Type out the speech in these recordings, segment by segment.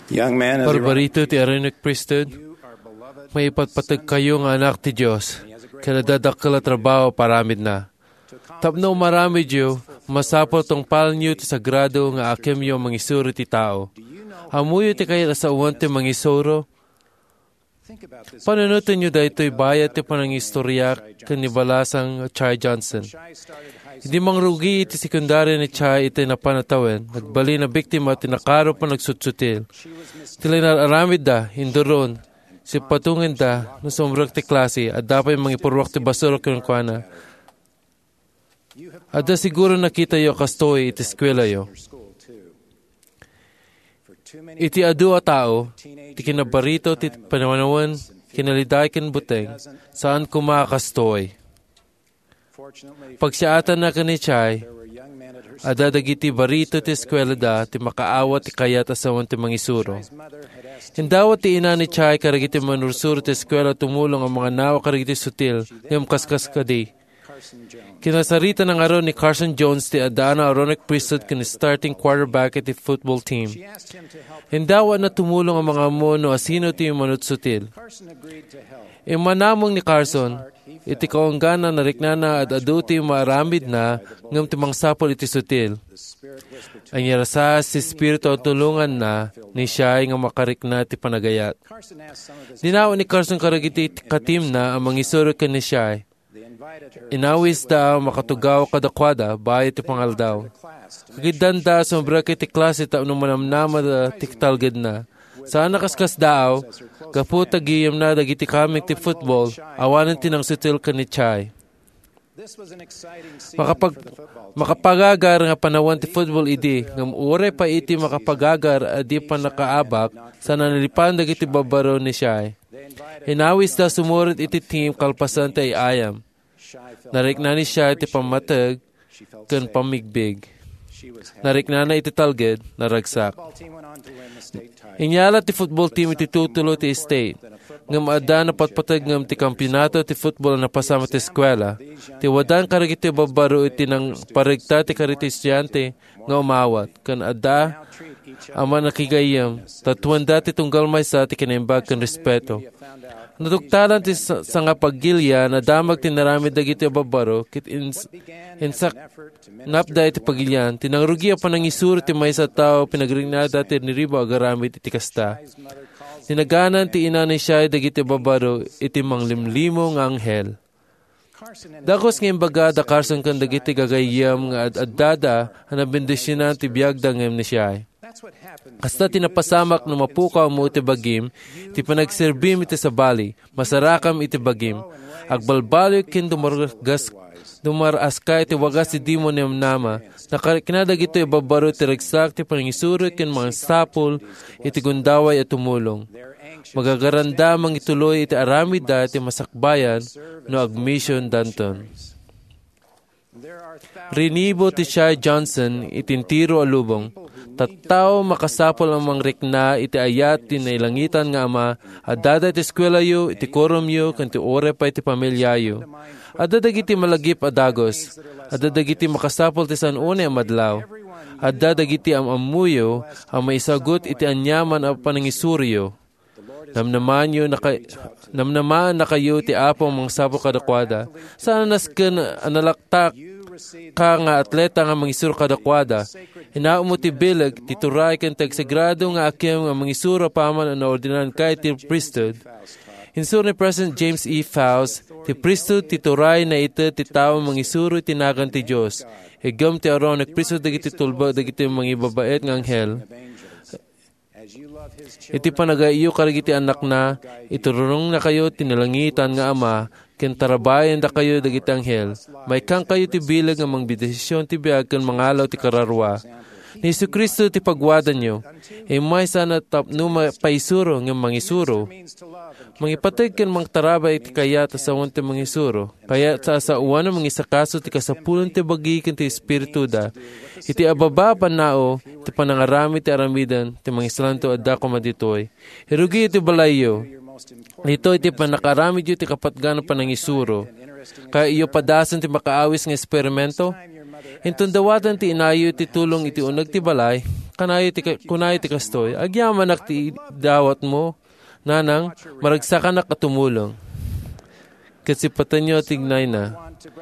Young man, as he Barbarito ti Aaronic priesthood, may ipatpatag kayo nga anak ti Diyos, kaya nadadakkel a trabaho paramid na. Tapno marami Diyo, masapol tong palnyo ti sagrado nga akem yo mangisuro ti tao. Amuyo ti kaya sa uwan ti mangisuro. Panunutin nyo dahito'y bayat ti panangistorya kanibalasang Chai Johnson. Hindi mangrugi iti sekundary ni Chai iti napanatawen. Nagbali na biktima ti nakaro pa nagsutsutil. Tilay nararamid da, hinduron. Si patungin da, nusumrag ti klase, at dapat mangipurwak ti basuro kinunkwana. At da siguro nakita yo kastoy iti eskwela yo. Iti adu a tao, ti kinabarito ti panawanawan, kinaliday kin buteng, saan kumakastoy. Pag siya atan na kanichay, adadagiti barito ti eskwela da, ti makaawat ti kayat asawan ti mangisuro. Hindawat ti ina ni Chay karagiti manursuro ti eskwela tumulong ang mga nawa karagiti sutil, ngayong kaskas kadi. Kinasarita ng aron ni Carson Jones ti Adana Aaronic priesthood kini starting quarterback at the football team. Hindawa na tumulong ang mga mono asino ti manutsutil. Imanamong ni Carson, iti kaunggana na riknana at aduti maaramid na ngam timang sapol iti sutil. Ang yarasa si Espiritu tulungan na ni siya nga makarikna ti panagayat. Dinawa ni Carson karagiti katim na ang mangisuro ka ni siya. Inawis da makatugaw kadakwada, bayit ti pangaldaw. Kagidan da sombra kiti klase ta nung manamnama da tiktalgad na. Saan nakaskas daaw, kaputa giyam na dagiti kamik ti football, awanan tinang sutil ka ni Chay. Makapagagar nga panawan ti football idi, ngam ure pa iti makapagagar adi pa nakaabak, sa nanilipan dagiti babaro ni Chay. Inawis da sumurit iti team kalpasan ti ayam. Narikna ni siya iti pamatag kan pamigbig. Narikna na iti talged, naragsak. Inyala ti football team iti tutulo ti state. Ngam ada na patpatag ngam ti kampyonato ti football na pasama ti eskwela. Ti wadan karagiti babaro iti nang parigta ti kariti estudyante nga umawat. Kan ada ama nakigayam. Tatuan dati tunggal may sa ti kinaimbag kan respeto. Naduktalan ti sa nga paggilya na damag tinaramid dagiti babaro kit insak napda iti pagilyan tinangrugi pa nang isuro ti may sa tao pinagrinada ti niriba agaramid iti kasta. Tinaganan ti ina ni siya dagiti babaro iti manglimlimo nga anghel. Dakos nga imbaga da Carson kan dagiti gagayam nga ad-addada na bendisyonan ti biyagda ngem ni siya. Kasta tinapasamak na mapukaw mo iti bagim, ti panagserbim iti sabali, masarakam iti bagim. Agbalbalo kin dumaras ka iti wagas ti dimon ni amnama, nakinadag ito ibabaro ti ragsak ti panangisuro kin mga sapol, iti gundaway at tumulong. Magagaranda mang ituloy iti aramid da iti masakbayan no agmission danton. Rinibo ti Chai Johnson itintiro alubong. Tattao makasapol ang mangrikna iti ayat ti nailangitan nga ama, adada iti eskwela yo, iti korum yo, kanti ore pa iti pamilya yo. Adadagiti malagip adagos, adadagiti makasapol ti sanune amadlaw. Adadagiti amamuyo, ang maisagot iti anyaman ang panangisuryo. Namnamaan na kayo ti apong mga sapol kadakwada. Sana nasken analaktak ka nga atleta nga mangisuro kadakwada. Inaum mo ti bilag, ti turay kan tagsagrado nga akim nga mangisuro paman na ordinan kay ti priesthood. Hinsuro ni President James E. Faust, ti priesthood ti turay na ito ti tao mangisuro tinagan ti Diyos. Igam ti Aaronic priesthood dagiti tulba dagiti mga ibabait nga anghel. Iti panagaiyo karagiti anak na, iturunong na kayo tinalangitan nga ama, kintarabayan da kayo dagiti anghel. May kang kayo ti bilag nga mangbidesisyon ti biag kan mangalaw ti kararwa. Ni Jesucristo ti pagwadan nyo, may sana tapno paisuro ng mangisuro. Mangipatag kan mangtarabay ti kaya sa awan ti mangisuro. Kaya sa uwan ng mangisakaso ti kasapulan ti bagi kan ti espiritu da. Iti ababa panao, ti panangarami ti aramidan, ti mangislanto adda kumaditoy. Hirugi iti balayo. Ito iti panakarami ti kapatgan ng panangisuro. Kaya iyo padasan ti makaawis ng eksperimento. Intundawatan ti inayo ti tulong iti unag ti balay, kunay ti kastoy, agyaman ak ti dawat mo, nanang, maragsakan ak at tumulong. Kasi patanyo tignay na.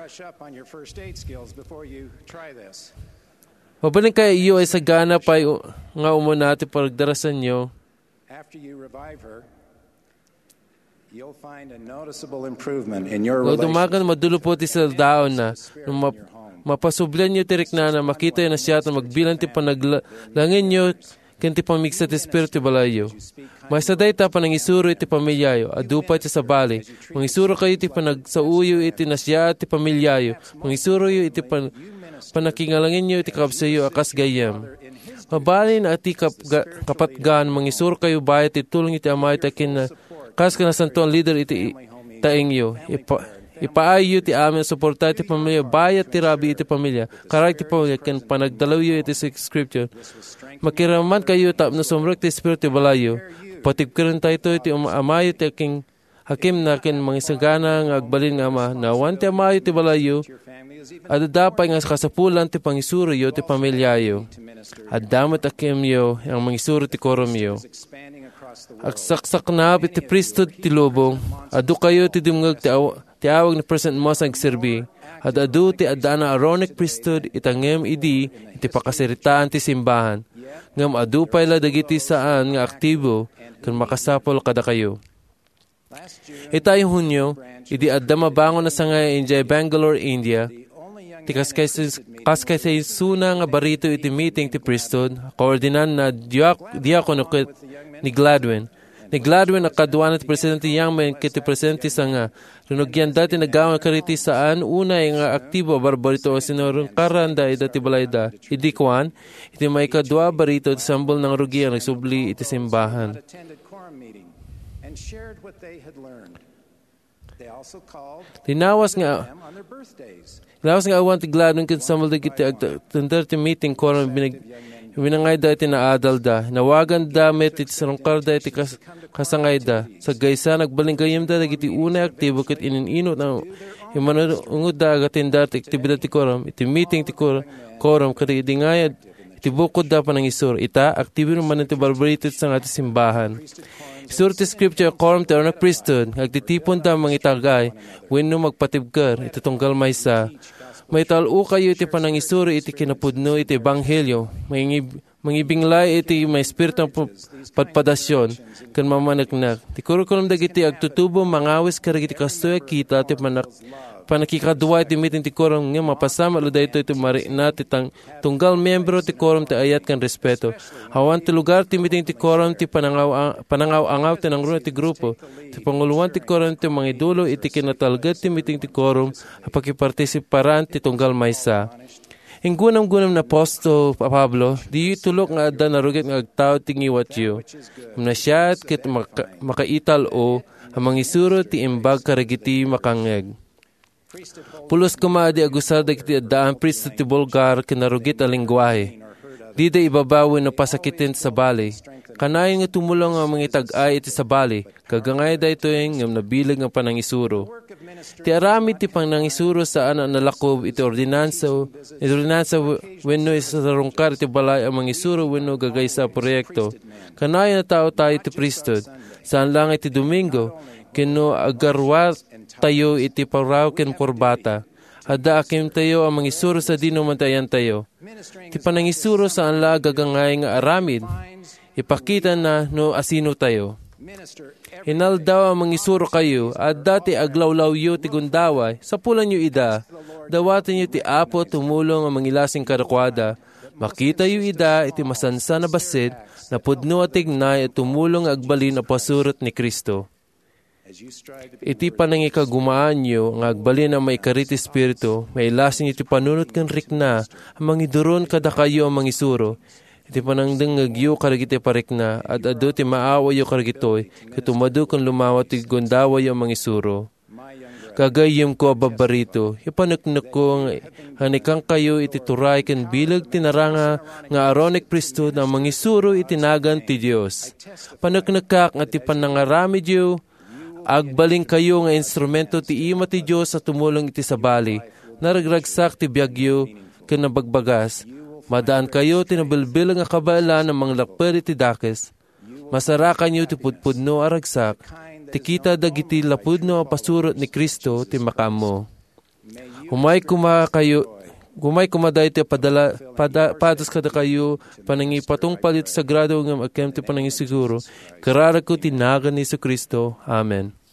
Mabaling kaya iyo ay sagana pa nga umuna ti paragdarasan nyo. After you revive her, you'll find a noticeable improvement in your relationship. Dumagan madulo po ti sa daon na mapasublan nyo tirik na makita na siya at magbilang ti panaglangin nyo kanti pamigsa ti espiritu balayo. Masaday ta panangisuro iti pamilyayo, adupay ti sabali. Mangisuro kayo iti panagsauyo iti nasya ti pamilyayo. Mangisuro yo iti panakingalangin nyo iti kabsayo akas gayam. Mabalin at iti kapatgan, mangisuro kayo bayat iti tulong iti amay takin na kas ka na santuan leader iti taing yo. Ipaayo ti amin suporta iti pamilya, bayat ti rabi iti pamilya. Karay ti pamilya, kan panagdalaw yo iti sa scripture. Makiraman kayo tap na sumrek ti espiritu balayo. Patibkirin tayo iti amayo ti aking hakim na kin mangisagana nga agbalin nga ama, na wan ti amayo ti balayo, at dapay nga kasapulan ti pangisuro yo ti pamilyayo. At damot akim yo, ang mangisuro ti korom yo. Aksaksak na iti priesthood ti lubong, adu kayo ti dumngag ti awag ni President Moss agserbi, at adu ti adana Aaronic priesthood itangem idi iti pakasiritaan ti simbahan. Ngam adu payla dagiti saan nga aktibo kan makasapol kada kayo. Itayong Hunyo, idi adda mabangon na sa nga India, Bangalore, India. Ti kaskay suna nga barito iti meeting ti priesthood, koordinan na diakono ni Gladwin. Ni Gladwin nakadwa na ti presidente Youngman kiti presidente sa nga. Runugyan dati nagawa kariti saan unay nga aktibo barbarito o sinurong karanda dati balayda. Idi kwan, iti may kadwa barito ti sambol ng rugi ang nagsubli iti simbahan. Tinawas nga awan ti Gladwin kin sambol da kiti agtandar ti meeting koron binangay da iti naadal da. Nawagan da met iti sarungkar da iti kasangay da. Sa gaysa nagbalinggayim da iti unay aktibo kit ininino na imanungod da agatin da iti aktibidad ti koram. Iti meeting ti koram kati iti ngayad iti bukod da panangisur. Ita aktibo naman iti barbarito sa nga iti simbahan. Isur ti scripture koram ti Aaronic priesthood. Agtitipon da mangitagay wenno magpatibker iti tunggal maysa. May talo kayo iti panangisuro iti kinapudno iti ebanghelyo. Mangibinglay iti may espiritu padpadasyon kan mamanaknak. Ti kurukulum dagiti agtutubo mangawis karagiti kastoy kita ti panakikadwa iti mitin ti korum nga mapasama lo dayto iti marina ti tunggal membro ti korum ti ayat kan respeto. Hawan ti lugar ti mitin ti korum ti panangaw-angaw ti nangruna ti grupo. Ti panguluan ti korum ti mangidulo iti kinatalgat ti mitin ti korum apakipartisiparan ti tunggal maysa. Inggunam-gunam na Apostol Pablo, di tulok nga adda narugit nga agtao ti ngiwat yu. Mnasyat kit makaital o amang isuro ti imbag karagiti makangeg. Pulos kumadi agusar da kiti addaan pristo ti Bulgar kinarugit a lingwahe. Di da ibabawin na pasakitin sa bali. Kanayon nga tumulong ang mga tag-ay iti sa bali. Kagangay da ito yung nabilag ng panangisuro. Ti arami ti panangisuro sa anak nalakob iti ordinansa wenno isa sa rungkar iti balay ang mangisuro wenno gagay sa proyekto. Kanayon na tao tayo iti priesthood. Saan lang iti Domingo, kino agarwat tayo iti paraw ken kurbata. Ada akim tayo ang mangisuro sa dinumantayan tayo. Ti panangisuro sa anla gagangay nga aramid. Ipakita na no asino tayo. Hinal daw ang mangisuro kayo at dati aglawlaw yu ti gundaway sa pulan yu ida. Dawatin yu ti apo tumulong ang mangilasing karakwada. Makita yu ida iti masansa na basid na pudno at tignay at tumulong agbalin ang pasurot ni Kristo. Iti panangikagumaan nyo ang agbalin ang may kariti espiritu, may lasing iti panunot kan rikna, ang mangiduron kada kayo ang mangisuro. Iti panangdangag yu karagiti parikna, at ado ti maawa yu karagitoy, katumado kan lumawa ti gondawa yu ang mangisuro. Kagayim ko babarito, ipanaknak ko ang hanikang kayo iti turay kan bilag tinaranga nga Aaronic priesthood ang mangisuro itinagan ti Diyos. Panaknakak nga ti panangaramid yu, agbaling kayo nga instrumento ti ima ti Diyos sa tumulong iti sabali. Naragragsak ti biyagyo ken nabagbagas. Madaan kayo tinabilbil nga kabailan ng mga lakper iti dakes. Masarakan yu ti pudpudno aragsak. Ti kita dagiti lapudno a pasurot ni Kristo ti makamo. Humay kumaday ti pados kada kayo panangipatong palit sa grado ng agkem ti panangisiguro. Kararag ko tinagan ni Kristo. Amen.